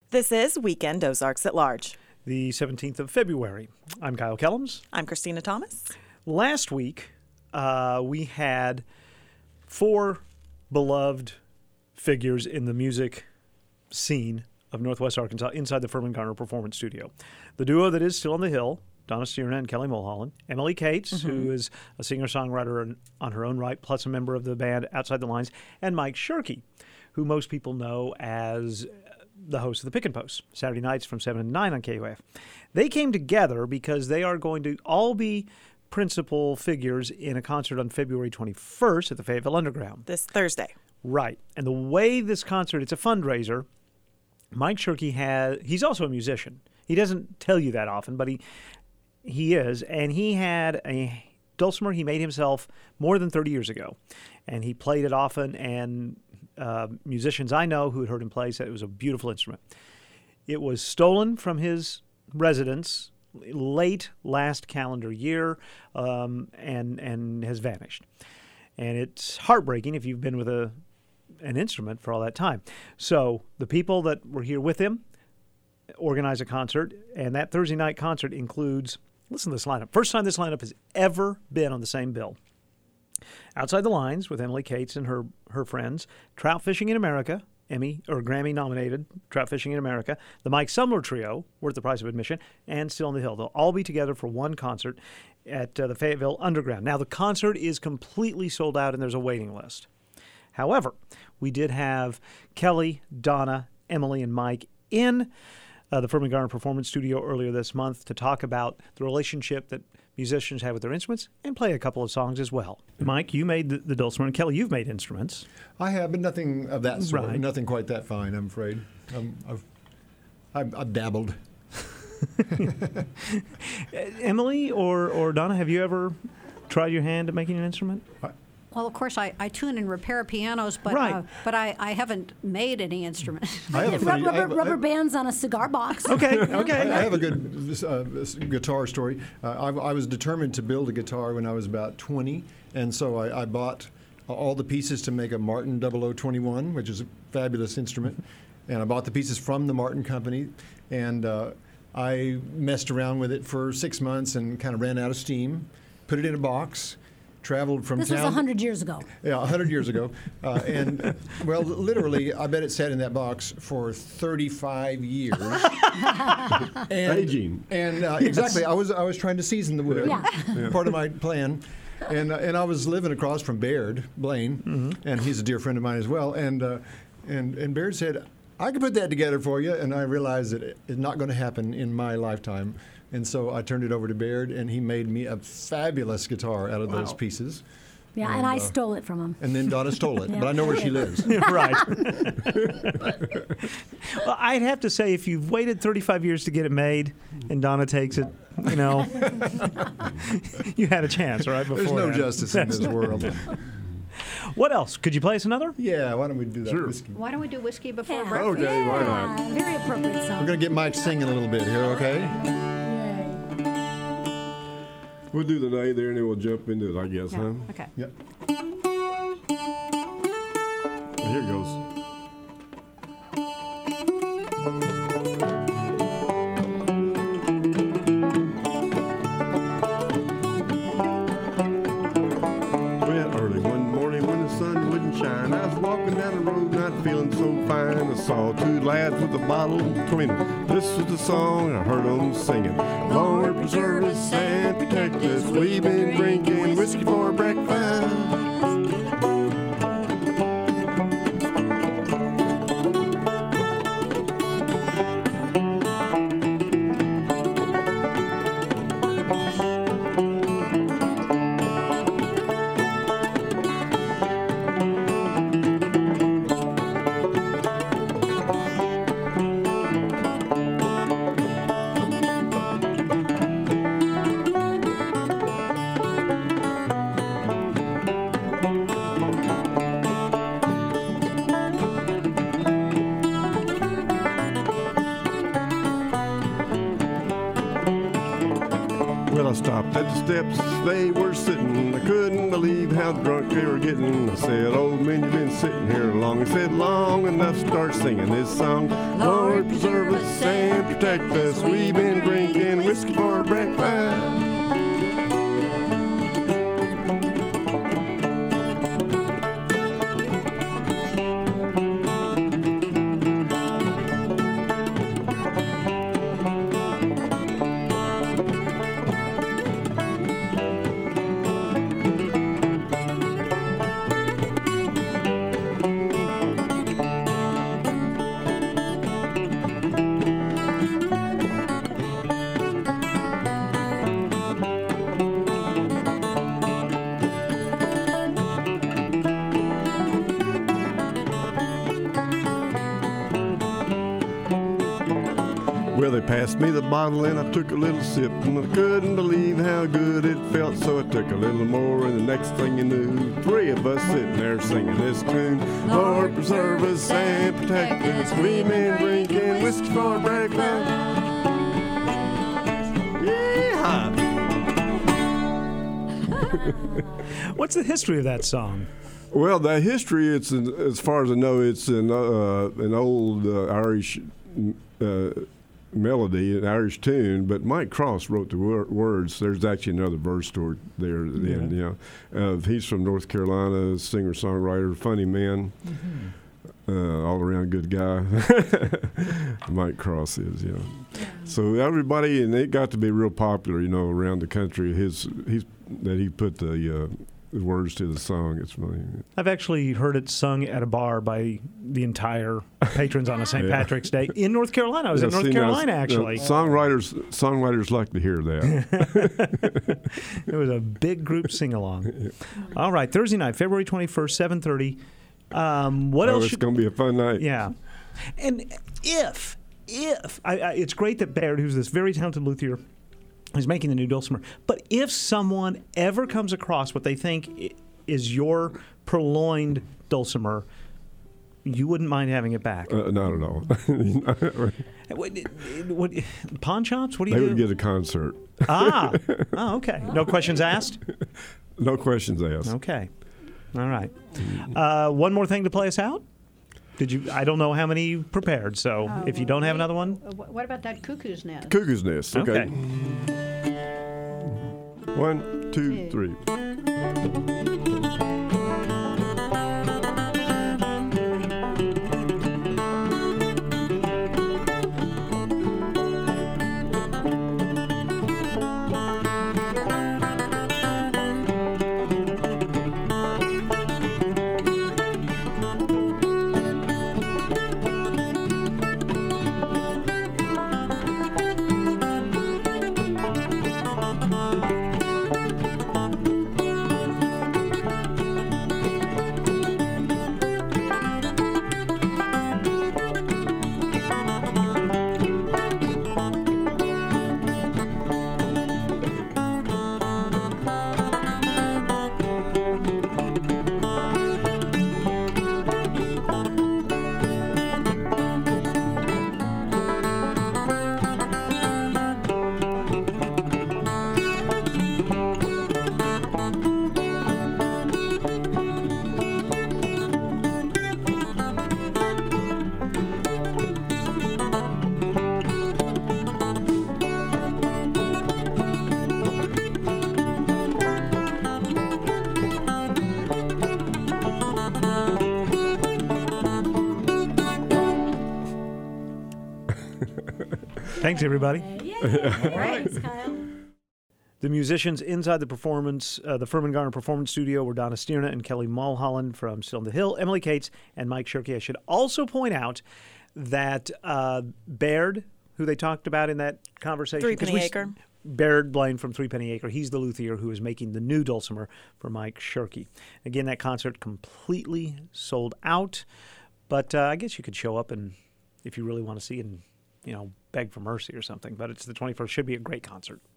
This is Weekend Ozarks at Large. The 17th of February. I'm Kyle Kellums. I'm Christina Thomas. Last week, we had four beloved figures in the music scene of Northwest Arkansas inside the Furman Garner Performance Studio. The duo that is still on the Hill, Donna Stierna and Kelly Mulholland, Emily Cates, who is a singer-songwriter on her own right, plus a member of the band Outside the Lines, and Mike Shirkey, who most people know as the host of the Pick and Post, Saturday nights from 7 to 9 on KUF. They came together because they are going to all be principal figures in a concert on February 21st at the Fayetteville Underground. This Thursday. Right. And the way this concert, it's a fundraiser. Mike Shirkey he's also a musician. He doesn't tell you that often, but he is. And he had a dulcimer he made himself more than 30 years ago. And he played it often, and musicians I know who had heard him play said it was a beautiful instrument. It was stolen from his residence late last calendar year and has vanished. And it's heartbreaking if you've been with an instrument for all that time. So the people that were here with him organized a concert, and that Thursday night concert includes, listen to this lineup. First time this lineup has ever been on the same bill. Outside the Lines with Emily Cates and her friends, Trout Fishing in America, Emmy or Grammy nominated Trout Fishing in America, the Mike Sumler Trio, worth the price of admission, and Still on the Hill. They'll all be together for one concert at the Fayetteville Underground. Now, the concert is completely sold out and there's a waiting list. However, we did have Kelly, Donna, Emily, and Mike in the Furman Garner Performance Studio earlier this month to talk about the relationship that musicians have with their instruments and play a couple of songs as well. Mike, you made the dulcimer, and Kelly, you've made instruments. I have, but nothing of that sort. Right. Nothing quite that fine, I'm afraid. I've dabbled. Emily or Donna, have you ever tried your hand at making an instrument? Well, of course, I tune and repair pianos, but Right. but I haven't made any instrument. I have a funny- I have- Rubber bands on a cigar box. Okay. I have a good guitar story. I was determined to build a guitar when I was about 20, and so I bought all the pieces to make a Martin 0021, which is a fabulous instrument. And I bought the pieces from the Martin Company, and I messed around with it for 6 months and kind of ran out of steam, put it in a box, traveled from This town. was 100 years ago. Yeah, 100 years ago. And, well, literally, I bet it sat in that box for 35 years. Aging. And exactly, I was trying to season the wood. Yeah. Part of my plan. And I was living across from Baird, Blaine, and he's a dear friend of mine as well. And Baird said, I could put that together for you. And I realized that it's not going to happen in my lifetime. And so I turned it over to Baird, and he made me a fabulous guitar out of those pieces. Yeah, and I stole it from him. And then Donna stole it, Yeah. but I know where she lives. Right. Well, I'd have to say, if you've waited 35 years to get it made and Donna takes it, you had a chance, right? There's no justice in this world. What else? Could you play us another? Yeah, why don't we do that? Sure. Whiskey? Why don't we do whiskey before Yeah. breakfast? Okay, why not? Yeah, very appropriate song. We're going to get Mike singing a little bit here, okay? We'll do the day there, and then we'll jump into it, I guess, Yeah. huh? Okay. Yep. Here it goes. Went early one morning when the sun wouldn't shine. I was walking down the road, not feeling so fine. I saw two lads with a bottle between them. This was the song I heard them singing. Lord preserve us and protect us. We've been drinking whiskey for breakfast. Well, I stopped at the steps, they were sitting. I couldn't believe how drunk they were getting. I said, old man, you've been sitting here long. He said, long enough, start singing this song. Lord, preserve us and protect us. We've been drinking whiskey for breakfast. Well, they passed me the bottle and I took a little sip, and I couldn't believe how good it felt, so I took a little more, and the next thing you knew, three of us sitting there singing this tune. Lord, preserve us and protect us. We've been drinking whiskey for breakfast. Yeehaw! What's the history of that song? Well, the history, it's as far as I know, it's an old Irish melody, an Irish tune, but Mike Cross wrote the words. There's actually another verse story there at the end. He's from North Carolina, singer-songwriter, funny man, all around good guy. Mike Cross is, So everybody, and it got to be real popular, around the country. That he put the words to the song. It's really. I've actually heard it sung at a bar by the entire patrons on a St. Patrick's Day in North Carolina. I was in North Carolina, actually. Songwriters like to hear that. It was a big group sing-along. All right, Thursday night, February 21st, 7:30. What else? It's going to be a fun night. Yeah. And if it's great that Baird, who's this very talented luthier, is making the new dulcimer. But if someone ever comes across what they think is your purloined dulcimer, you wouldn't mind having it back. Not at all. What, pawn shops? What do you They do? would get a concert. Oh, okay. No questions asked? No questions asked. Okay. All right. One more thing to play us out? I don't know how many prepared, so if you don't have another one. What about that cuckoo's nest? Cuckoo's Nest. Okay. 1, 2, 3. Thanks, everybody. Thanks, Kyle. The musicians inside the performance, the Furman Garner Performance Studio, were Donna Stierna and Kelly Mulholland from Still on the Hill, Emily Cates, and Mike Shirkey. I should also point out that Baird, who they talked about in that conversation, Three Penny Acre. Baird Blaine from Three Penny Acre. He's the luthier who is making the new dulcimer for Mike Shirkey. Again, that concert completely sold out, but I guess you could show up and if you really want to see and beg for mercy or something. But it's the 21st. Should be a great concert.